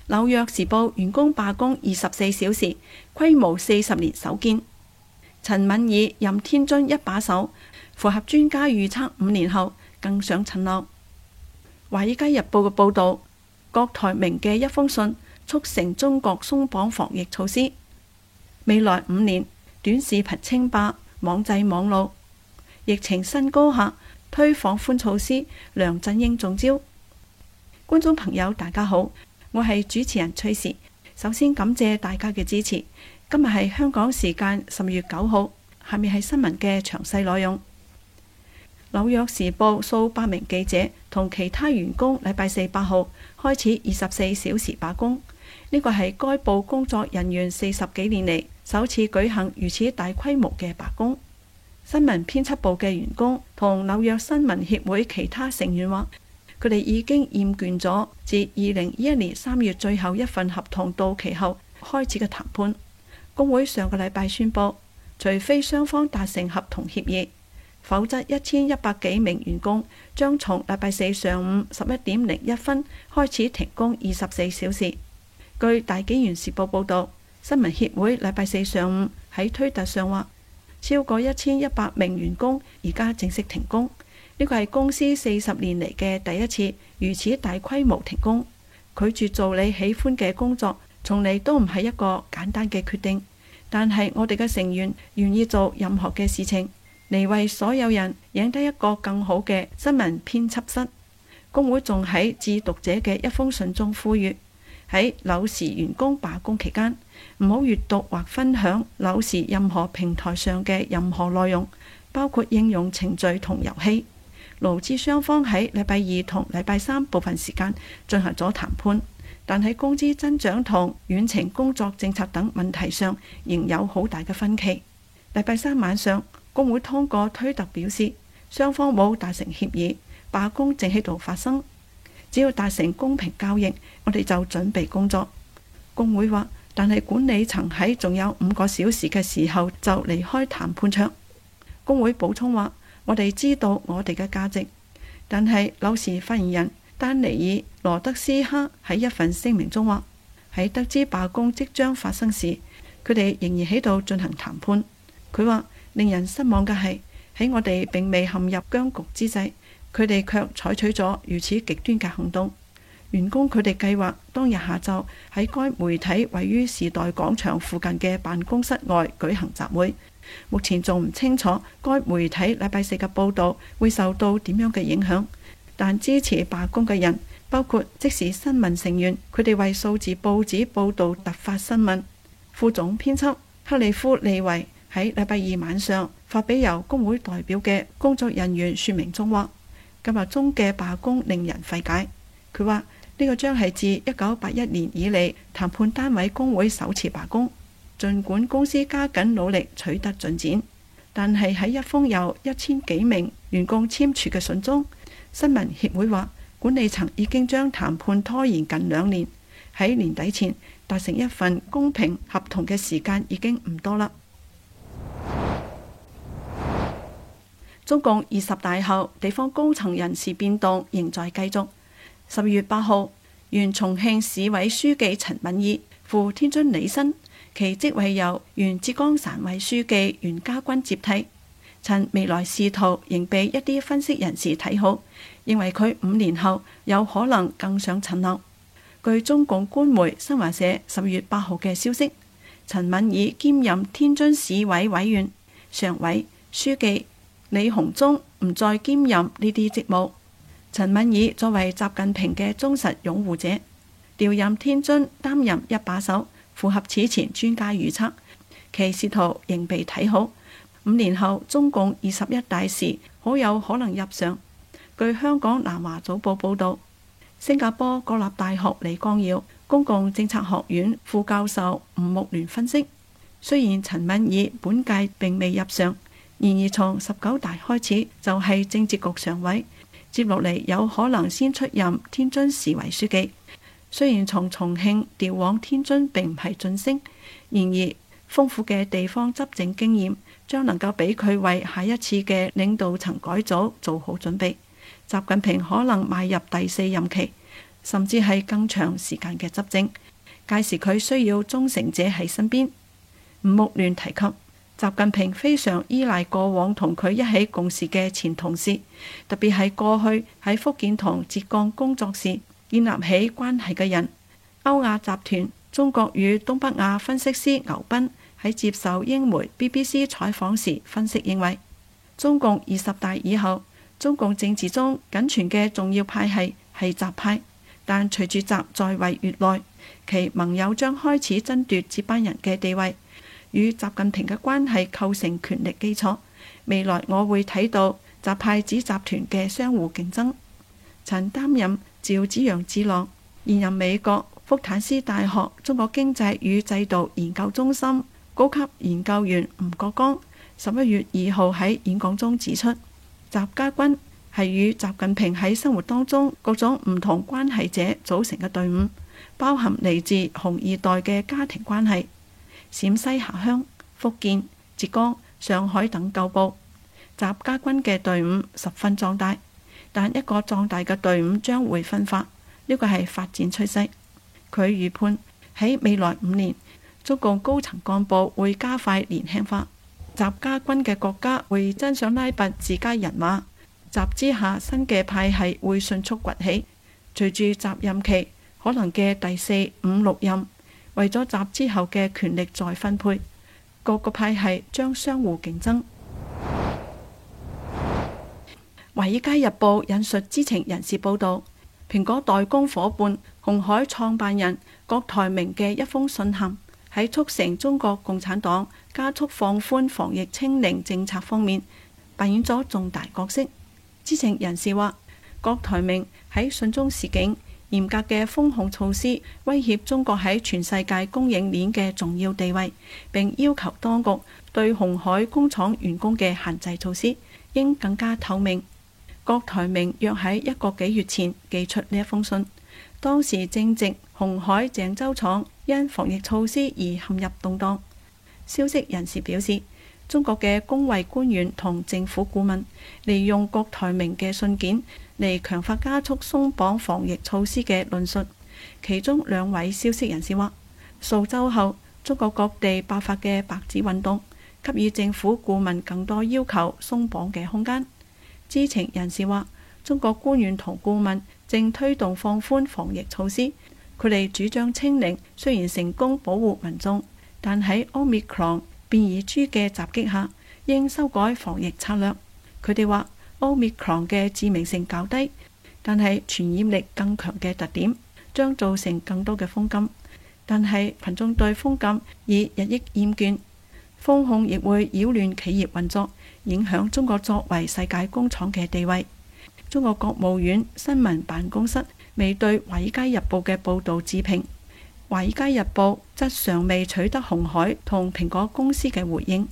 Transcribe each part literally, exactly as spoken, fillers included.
紐約時報員工罷工二十四小時，規模四十年首見。陳敏爾任天津一把手，符合專家預測五年後更上層樓。華爾街日報嘅報導，郭台銘嘅一封信促成中國鬆綁防疫措施。未來五年短視頻稱霸，網際網路。疫情新高下，推放寬措施，梁振英中招。觀眾朋友大家好，我係主持人崔氏。首先感謝大家嘅支持。今日係香港時間十月九號，下面係新聞嘅詳細內容。紐約時報數百名記者同其他員工禮拜四八號開始二十四小時罷工，呢個係該報工作人員四十幾年嚟首次舉行如此大規模嘅罷工。新聞編輯部嘅員工同紐約新聞協會其他成員話，佢哋已經厭倦咗自二零二一年三月最後一份合同到期後開始嘅談判。工會上個禮拜宣布，除非雙方達成合同協議，否則一千一百幾名員工將從禮拜四上午十一點零一分開始停工二十四小時。據大紀元時報報道，新聞協會禮拜四上午喺推特上話，超過一千一百名員工而家正式停工。呢個係公司四十年嚟嘅第一次如此大規模停工。拒絕做你喜歡嘅工作，從嚟都唔係一個簡單嘅決定。但係我哋嘅成員願意做任何嘅事情，嚟為所有人贏得一個更好嘅新聞編輯室。工會仲喺致讀者嘅一封信中呼籲，喺紐時員工罷工期間，唔好閱讀或分享紐時任何平台上嘅任何內容，包括應用程序同遊戲。勞資雙方喺禮拜二同禮拜三部分時間進行咗談判，但喺工資增長同遠程工作政策等問題上仍有好大嘅分歧。禮拜三晚上，工會通過推特表示，雙方冇達成協議，罷工正喺度發生。只要達成公平交易，我哋就準備工作。工會話，但係管理層喺仲有五個小時嘅時候就離開談判桌。工會補充話，我哋知道我哋嘅價值，但係紐時發言人丹尼爾羅德斯克喺一份聲明中話，喺得知罷工即將發生時，佢哋仍然喺度進行談判。佢話，令人失望嘅係，喺我哋並未陷入僵局之際，佢哋卻採取咗如此極端嘅行動。員工佢哋計劃當日下晝喺該媒體位於時代廣場附近嘅辦公室外舉行集會。目前仲唔清楚該媒體禮拜四嘅報導會受到點樣嘅影響，但支持罷工嘅人包括即時新聞成員，佢哋為數字報紙報導突發新聞。副總編輯克里夫利維喺禮拜二晚上發俾由工會代表嘅工作人員說明中話，計劃中嘅罷工令人費解。佢話呢個將係自一九八一年以嚟談判單位工會首次罷工。儘管公司加緊努力取得進展，但係喺一封由一千幾名員工簽署嘅信中，新聞協會話管理層已經將談判拖延近兩年，喺年底前達成一份公平合同嘅時間已經唔多啦。中共二十大後，地方高層人事變動仍在繼續。十月八號，原重慶市委書記陳敏爾赴天津履新。其職位由原浙江省委書記袁家軍接替。陳未來仕途仍被一啲分析人士睇好，認為佢五年後有可能更上層樓。據中共官媒新華社十月八號嘅消息，陳敏爾兼任天津市委委員、常委、書記，李鴻忠唔再兼任呢啲職務。陳敏爾作為習近平嘅忠實擁護者，調任天津擔任一把手，符合此前專家預測，其仕途仍被睇好。五年後中共二十一大時好有可能入常。據香港南華早報報道，新加坡國立大學李光耀公共政策學院副教授吳木聯分析，雖然陳敏爾本屆並未入常，然而從十九大開始就係政治局常委，接落嚟有可能先出任天津市委書記。雖然從重慶調往天津並唔係晉升，然而豐富嘅地方執政經驗將能夠俾佢為下一次嘅領導層改組做好準備。習近平可能邁入第四任期， 甚至係更長時間嘅執政。屆時佢需要忠誠者喺身邊。吳木聯提及，習近平非常依賴過往同佢一起共事嘅前同事，特別係過去喺福建同浙江工作時建立起關係嘅人。歐亞集團中國與東北亞分析師牛斌喺接受英媒 B B C 採訪時分析認為，中共二十大以後，中共政治中僅存嘅重要派系係習派，但隨住習在位越耐，其盟友將開始爭奪接班人嘅地位，與習近平嘅關係構成權力基礎。未來我會睇到習派子集團嘅相互競爭。曾擔任趙紫陽智囊、現任美國福坦斯大學中國經濟與制度研究中心高級研究員吳國光十一月二號喺演講中指出，習家軍係與習近平喺生活當中各種唔同關係者組成嘅隊伍，包含嚟自紅二代嘅家庭關係。陝西下鄉、福建、浙江、上海等舊部，習家軍嘅隊伍十分壯大，但一個壯大嘅隊伍將會分化，呢個係發展趨勢。佢預判喺未來五年，中共高層幹部會加快年輕化，習家軍嘅國家會爭相拉拔自家人馬，習之下新嘅派系會迅速崛起。隨住習任期可能嘅第四、五、六任，為咗習之後嘅權力再分配，各個派系將相互競爭。《華爾街日報》引述知情人士報道，蘋果代工夥伴鴻海創辦人郭台銘嘅一封信函，喺促成中國共產黨加速放寬防疫清零政策方面扮演咗重大角色。知情人士話，郭台銘喺信中示警，嚴格嘅封控措施威脅中國喺全世界供應鏈嘅重要地位，並要求當局對鴻海工廠員工嘅限制措施應更加透明。郭台銘約喺一個幾月前寄出呢一封信，當時正值鴻海鄭州廠因防疫措施而陷入動盪。消息人士表示，中國嘅工衛官員同政府顧問利用郭台銘嘅信件嚟強化加速鬆綁防疫措施嘅論述。其中兩位消息人士話，數週後中國各地爆發嘅白紙運動給予政府顧問更多要求鬆綁嘅空間。知情人士話，中國官員同顧問正推動放寬防疫措施，佢哋主張清零雖然成功保護民眾，但喺 Omicron 變異株嘅襲擊下，應修改防疫策略。佢哋話 Omicron 嘅致命性較低，但係傳染力更強嘅特點將造成更多嘅封禁，但係群眾對封禁已日益厭倦，封控亦會擾亂企業運作，影響中國作為世界工廠嘅地位。中國國務院新聞辦公室未對《華爾街日報》嘅報導置評，《華爾街日報》則尚未取得鴻海同蘋果公司嘅回應。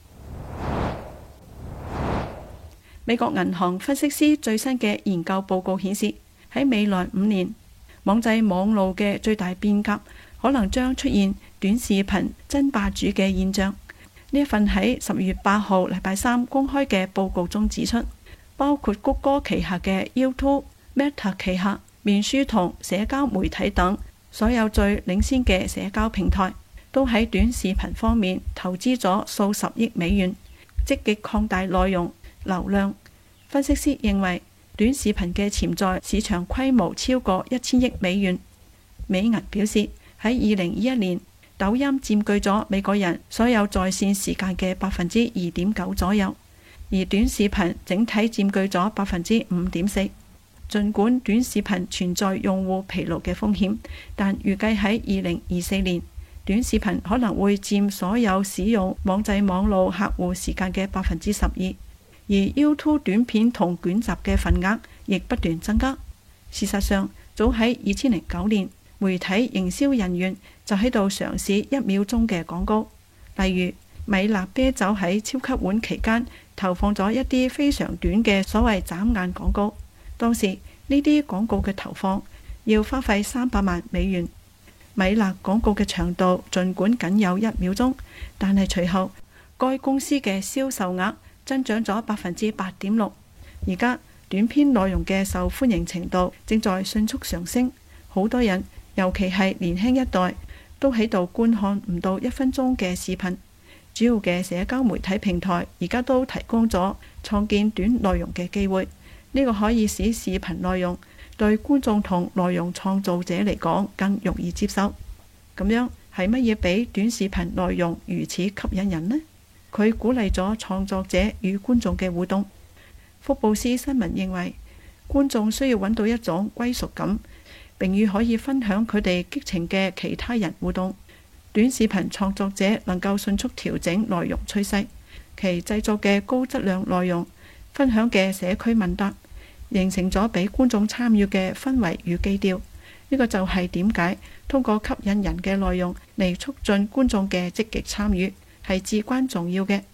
美國銀行分析師最新嘅研究報告顯示，喺未來五年，網際網路嘅最大變革可能將出現短視頻爭霸主嘅現象。呢一份喺十月八號禮拜三公開嘅報告中指出，包括谷歌旗下嘅 YouTube、Meta 旗下面書同社交媒體等所有最領先嘅社交平台，都喺短視頻方面投資咗數十億美元，積極擴大內容流量。分析師認為，短視頻嘅潛在市場規模超過一千億美元。美銀表示，喺二零二一年，抖音佔據咗美國人所有在線時間嘅百分之二點九左右，而短視頻整體佔據咗百分之五點四。儘管短視頻存在用戶疲勞嘅風險，但預計喺二零二四年，短視頻可能會佔所有使用網際網路客戶時間嘅百分之十二。而 YouTube 短片同卷集嘅份額亦不斷增加。事實上，早喺二千零九年，媒體營銷人員就喺度嘗試一秒鐘嘅廣告，例如米勒啤酒喺超級碗期間投放咗一啲非常短嘅所謂眨眼廣告。當時呢啲廣告嘅投放要花費三百萬美元。米勒廣告嘅長度儘管僅有一秒鐘，但係隨後該公司嘅銷售額增長咗百分之八點六。而家短篇內容嘅受歡迎程度正在迅速上升。 好多人，尤其係年輕一代，都喺度觀看唔到一分鐘嘅視頻。主要嘅社交媒體平台而家都提供咗創建短內容嘅機會，呢個可以使視頻內容對觀眾同內容創造者嚟講更容易接受。咁樣係乜嘢比短視頻內容如此吸引人呢？佢鼓勵咗創作者與觀眾嘅互動。福布斯新聞認為，觀眾需要揾到一種歸屬感，並與可以分享佢哋激情嘅其他人互動。短視頻創作者能夠迅速調整內容趨勢，其製作嘅高質量內容、分享嘅社區問答，形成咗俾觀眾參與嘅氛圍與基調。呢個就係點解通過吸引人嘅內容嚟促進觀眾嘅積極參與，係至關重要嘅。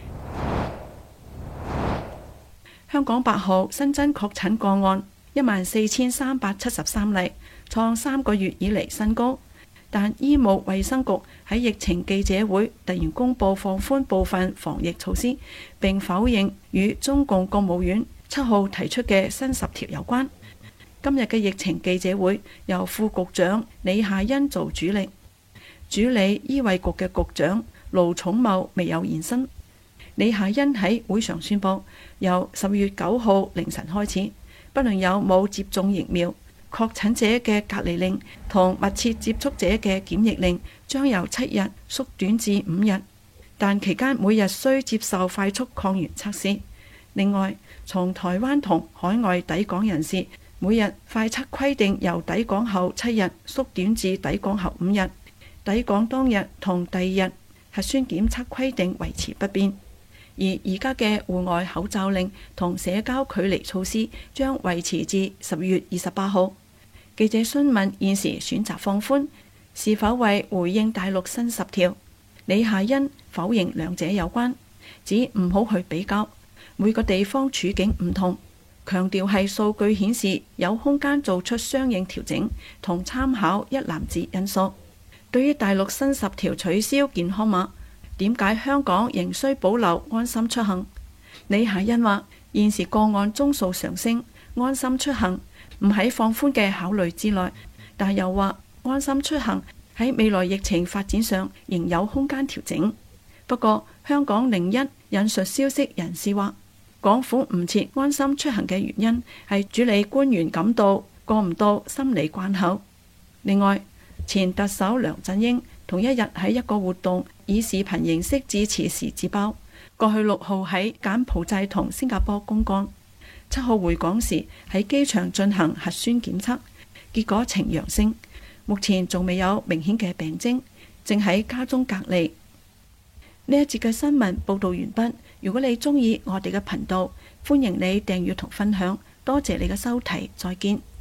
香港八號新增確診個案一萬四千三百七十三例，創三個月以嚟新高。但醫務衛生局喺疫情記者會突然公布放寬部分防疫措施，並否認與中共國務院七號提出嘅新十條有關。今日嘅疫情記者會由副局長李夏茵做主力，主理醫衛局嘅局長盧寵茂未有現身。李夏茵喺會上宣布，由十月九號凌晨開始，不論有冇接種疫苗，確診者嘅隔離令同密切接觸者嘅檢疫令將由七日縮短至五日，但期間每日需接受快速抗原測試。另外，從台灣同海外抵港人士每日快測規定由抵港後七日縮短至抵港後五日，抵港當日同第二日核酸檢測規定維持不變。而而家嘅戶外口罩令同社交距離措施將維持至十月二十八號。記者詢問現時選擇放寬是否為回應大陸新十條，李夏茵否認兩者有關，指唔好去比較，每個地方處境唔同，強調係數據顯示有空間做出相應調整同參考一籃子因素。對於大陸新十條取消健康碼，點解香港仍需保留安心出行？李夏茵話：現時個案宗數上升，安心出行唔喺放寬嘅考慮之內，但又話安心出行喺未來疫情發展上仍有空間調整。不過香港零一引述消息人士話，港府唔設安心出行嘅原因係主理官員感到過唔到心理關口。另外，前特首梁振英同一日喺一個活動以視頻形式致辭時自爆，過去六號喺柬埔寨同新加坡公幹，七號回港時喺機場進行核酸檢測，結果呈陽性，目前仲未有明顯嘅病徵，正喺家中隔離。呢一節嘅新聞報道完畢。如果你鍾意我哋嘅頻道，歡迎你訂閱同分享，多謝你嘅收睇，再見。